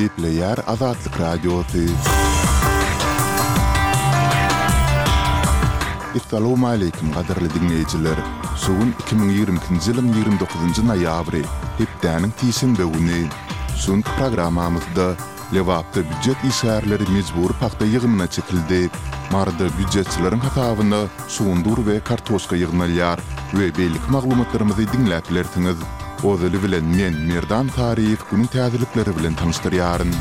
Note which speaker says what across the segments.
Speaker 1: Gepleyer Azatlyk Radiosu. Assalamu alaykum gaderli dinleyijiler. Sugun 2022-nji ýylyň 29-njy noýabry, hepdäniň tiýşembe güni. Şun programmamyzda lewapda büdjet işgärleri mejbur paxta ýygynyna çekildi. Marda büdjetçileriň hasabyny sugundur we kartoşka ýygnalýar we beýlik maglumatlarymyzy dinläp bilersiňiz. Ozaly bilen men Merdan Taryýew günüň täzelikleri bilen tanışdyrýaryn.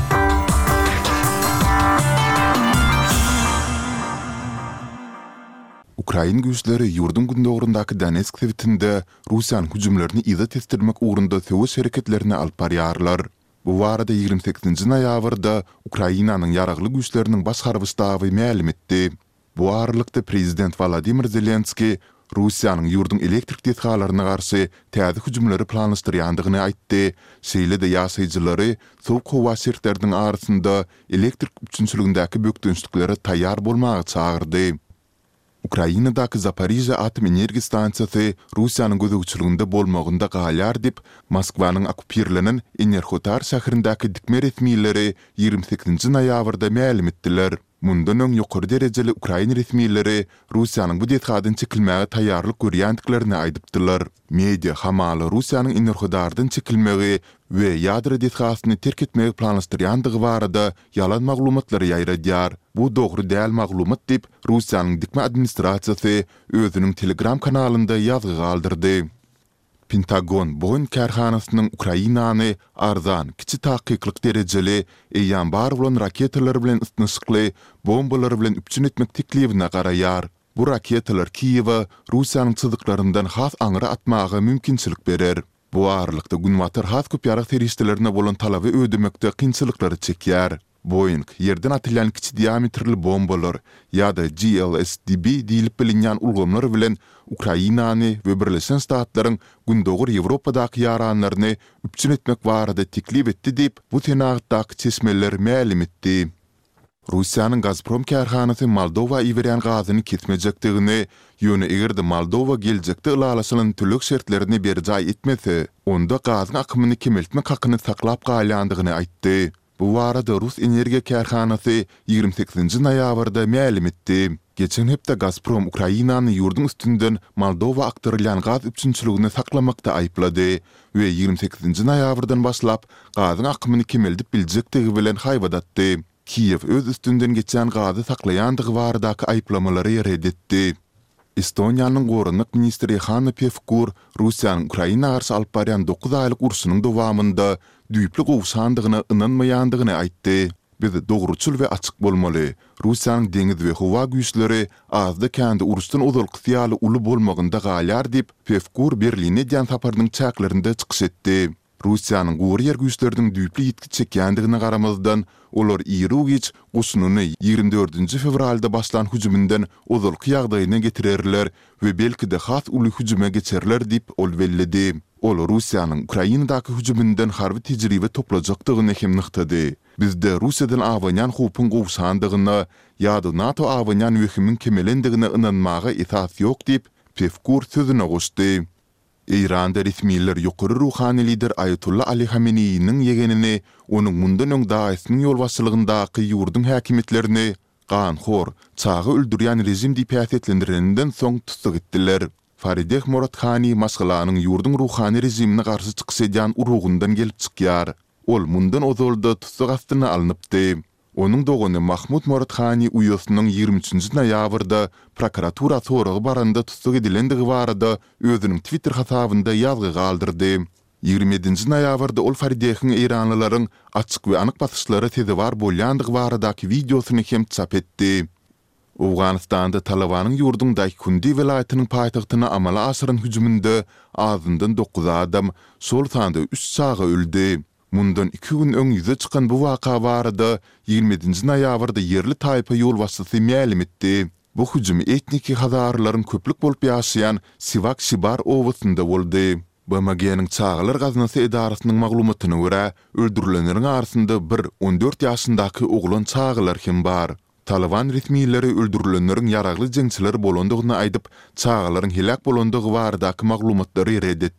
Speaker 1: Ukraina güýçleri ýurdun gündogrundaky Donetsk sewtinde Russiýanyň hüjümlerini izah etdirmek ugrunda söwüş hereketlerini alyp barýarlar. Bu barada 28-nji noýabrda Ukrainanyň ýaragly güýçleriniň baş harbyştaby ma'lum etdi. Bu aralykda prezident Vladimir Zelenski Russiýanyň ýurdun elektrik detgalaryna garşy täze hüjümleri planlaşdyrýandygyny aýtdy. Şeýle-de ýaşaýjylary sowuk howa şertleriniň arasynda elektrik üçinçiligindäki bökdünçliklere taýýar bolmagy çagyrdy. Ukrainadaky Zaporizhzhia atom energiýa stansiýasy Russiýanyň gözegçiliginde bolmagynda galýar dip Moskwanyň okupirlenen Enerhotar şäherindäki dikme resmiýetleri 28-nji noýabrda ma'lum etdiler. Mundan öň ýokary derejeli Ukraina resmiýetleri Russiýanyň bu detgadan çekilmäge taýýarlyk görýändiklerini aýdypdylar. Media hamaly Russiýanyň Enerhotardan çekilmegi we ýadro detgasyny terk etmegi planlaşdyrýandygy barada ýalan maglumatlary ýaýradýar. Bu dogry däl maglumat dip Russiýanyň dikme administrasiýasy özüniň Telegram kanalynda ýazgy galdyrdy. Pentagon boyun kärhanasynyň Ukrainany arzan, kiçi taýyklyk derejeli eýan bar bolan raketalar bilen ısnysykly bombalar bilen üpçün etmek teklibine garaýar. Bu raketalar Kiýewa Russiýanyň çyzyklaryndan has aňyra atmagy mümkinçilik berer. Bu aralykda günwatar has köp ýarak teristlerine bolan talaby ödemekde kynçylyklary çekýär. Boeing yerden atylýan kiçi diametrli bombalar ýa-da GLSDB diýilip bilinýän ulgamlar bilen Ukrainany we Birleşen Ştatlaryň gündogur Ýewropadaky ýaranlaryny üpçün etmek barada teklip etdi diýip bu tenagatdaky çeşmeler ma'lum etdi. Russiýanyň Gazprom kärhanasy Moldowa iwerýän gazyny ketmejekdigini, ýöne egerde Moldowa geljekde ulalaşylan türlük şertlerini berjaý etmese, onda gazyň akymyny kemeltmek hakyny saklap galýandygyny aýtdy. Bu arada Rus energiýa kärhanasy 28-nji noýabrda ma'lum etdi. Geçen hepde Gazprom Ukrainany ýurdun üstünden Moldowa aktarylýan gaz üçinçiligini saklamakda aýplady we 28-nji noýabrdan başlap gazyň akymyny kemeldip biljekdigi bilen haýbadatdy. Kiýew öz üstünden geçen gazy saklaýandygy baradaky aýplamalary reddetdi. Estoniýanyň gorunlyk ministri Hanna Pevkur Russiýanyň Ukraina garşy alyp barýan 9 aýlyk urşunyň dowamynda düýpli gowşandygyna ynanmaýandygyny aýtdy. Biz dogruçul we açyk bolmaly. Russiýanyň deňiz we howa güýçleri azda kendi uruşdan uzalkyýaly uly bolmagynda galýar dip Pevkur Berline diýen saparynyň çäklerinde çykyş etdi. Russiýanyň gowy ýer güýçleriniň düýpli ýetki çekýändigine garamazdan olar Irugiç gusununy 24-nji fevralda başlan hüjümünden uzalky ýagdaýyna getirerler we belki de has uly hüjüme geçerler dip ol bellidi. Ol Russiýanyň Ukrainadaky hüjümünden harby tejribe toplajakdygyny hem nyktady. Bizde Russiýadan awanyan hupun gowşandygyna ýa-da NATO awanyan wekimiň kemelendigine ynanmaga esas ýok dip Pevkur sözüne goşdy. İran resmiýetler ýokary ruhany lider Ayatullah Ali Hameneýiň ýegenini, onuň mundan öň daýysynyň ýolbaşçylygyndaky ýurdun häkimetlerini ganhor, çagy öldürýän rejim diýip häsiýetlendirenden soň tutsak etdiler. Farideh Morathani masgalanyň ýurdun ruhany rejimine garşy çykyş edýän urugundan gelip çykýar. Ol mundan ozolda tutsak astyna alınıpdy. Onuň dogany Mahmud Morathani uýasynyň 23-nji noýabrda prokuratura soragy baranda tutsak edilendigi barada özüniň Twitter hasabynda ýazgy galdyrdy. 27-nji noýabrda ol Faridehiň Iranlylaryň açyk we anyk basyşlary tezewar bolýandygy baradaky videosyny hem çap etdi. Awganistanda Talabanyň ýurdundaky Kundi welaýatynyň paýtagtyna amala aşyran hüjüminde azyndan 9 adam, şol sanda 3 çaga öldü. Mundan 2 gün öň ýüze çykan bu waka barada 27-nji noýabrda yerli taýpa ýolbaşçysy ma'lum etdi. Bu hüjüm etniki hazarlaryň köplük bolup ýaşaýan Sivak Shibar owasynda boldy. BMG-niň çağlar gaznasy edarasynyň maglumatyna görä, öldürilenleriň arasynda bir 14 ýaşyndaky oglan çağlar hem bar. Taliban resmiýetleri öldürilenleriň ýaragly jeňçiler bolandygyny aýdyp, çağlaryň helak bolandygy baradaky maglumatlary reddetdi.